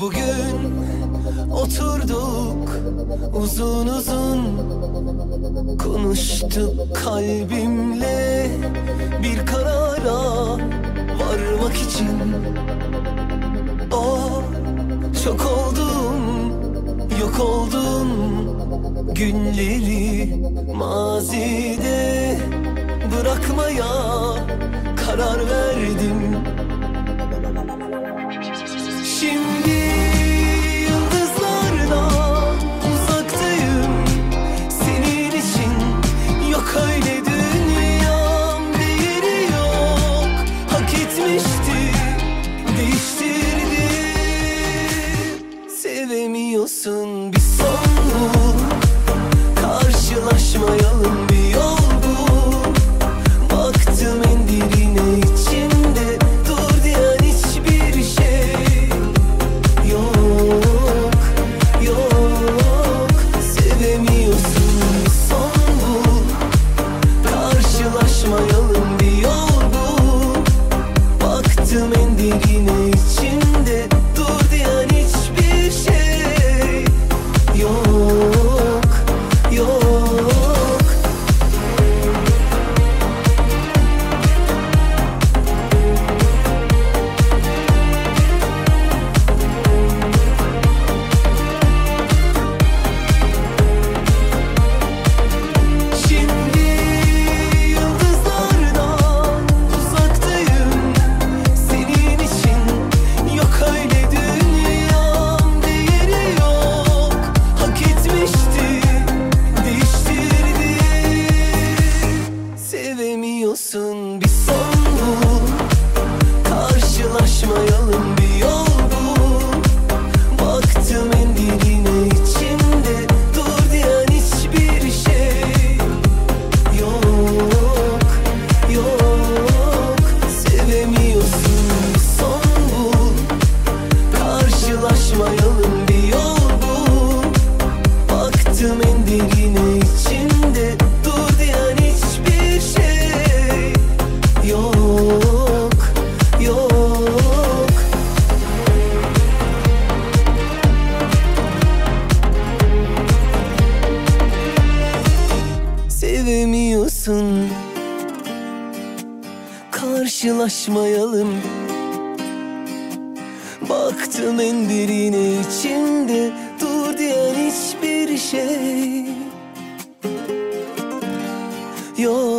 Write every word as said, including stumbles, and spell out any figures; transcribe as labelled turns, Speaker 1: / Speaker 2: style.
Speaker 1: Bugün oturduk uzun uzun konuştuk kalbimle, bir karara varmak için. Oh, çok oldum, yok oldum, günleri mazide bırakmaya karar verdim. Şimdi yıldızlarla uzaktayım, senin için yok öyle dünyam, değeri yok, hak etmişti, değiştirdi. Sevemiyorsun, bir son bul, karşılaşmayalım, bir yol bul. Baktım en derine içimde, dur diyen hiçbir şey yok, yok. Sevemiyorsun, bir son bul, karşılaşmayalım, bir yol bul. Baktım en derine içimde, dur diyen hiçbir şey yok, yok. Şimdi yıldızlardan uzaktayım, senin için yok öyle dünyam, değeri yok, hak etmişti, değiştirdi. Sevemiyorsun, bir son bul, karşılaşmayalım, bir yol bul. Baktım en derine içimde, dur diyen hiçbir şey yok, yok. Sevemiyorsun, bir son bul, karşılaşmayalım, bir yol bul. Baktım en derine içimde, dur diyen hiçbir şey yok, yok. Sevemiyorsun, karşılaşmayalım. Baktım en derine içimde, dur diyen hiçbir şey yok.